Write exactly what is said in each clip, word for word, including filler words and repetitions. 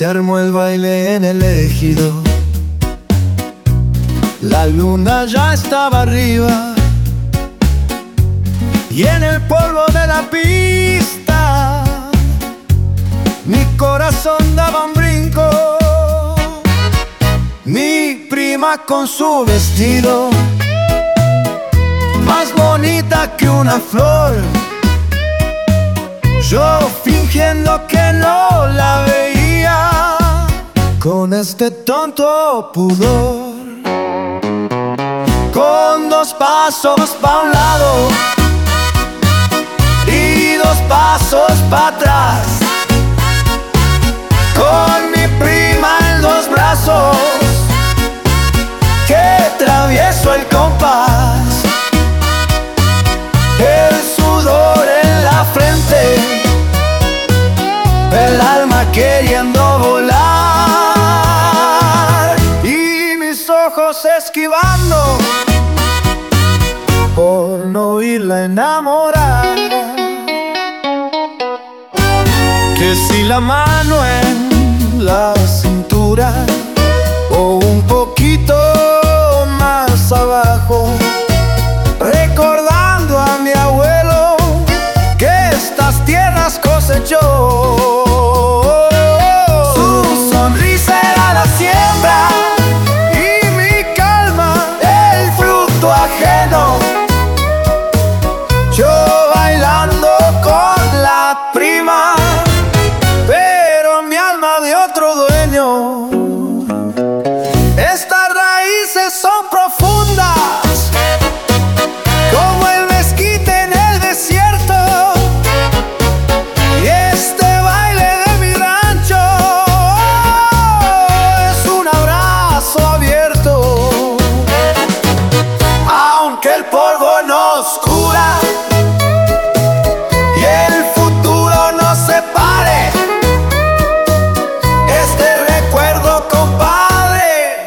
Se armó el baile en el ejido. La luna ya estaba arriba y en el polvo de la pista mi corazón daba un brinco. Mi prima con su vestido más bonita que una flor, yo fingiendo que no la veía con este tonto pudor. Con dos pasos pa' un lado y dos pasos pa' atrás, con mi prima en los brazos, que travieso el compás, el sudor en la frente, el alma queriendo volar y mis ojos esquivando por no irla enamorar. Que si la mano en la cintura o un poquito más abajo, recordando a mi abuelo que estas tierras cosechó. Su sonrisa era la siembra y mi calma el fruto ajeno. Yo bailando con la prima, pero mi alma de otro dueño. Estas raíces son profundas como el mezquite en el desierto, y este baile de mi rancho es un abrazo abierto. Aunque el polvo nos cura y el futuro nos separe, este recuerdo, compadre,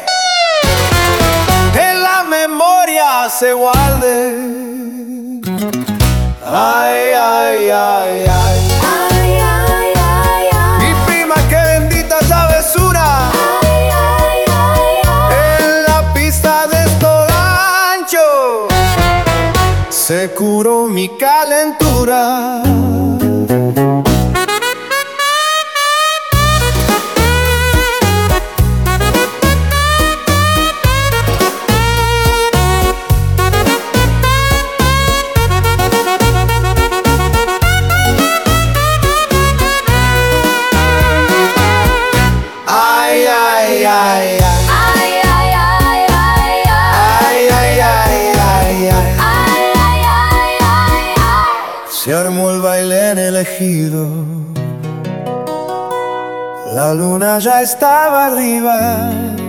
en la memoria se guarde. Ay, ay, ay, ay. Ay, ay, ay, ay. Mi prima, qué bendita travesura. Ay, ay, ay, ay. En la pista de estos ranchos se curó mi calentura. Ay, ay, ay, ay. Ay, ay, ay, ay, ay. Ay, ay, ay, ay, ay. Ay, ay, ay, ay, ay. Se armó el baile en el ejido. La luna ya estaba arriba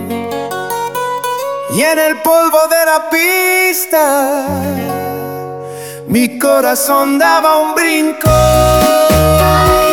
y en el polvo de la pista mi corazón daba un brinco.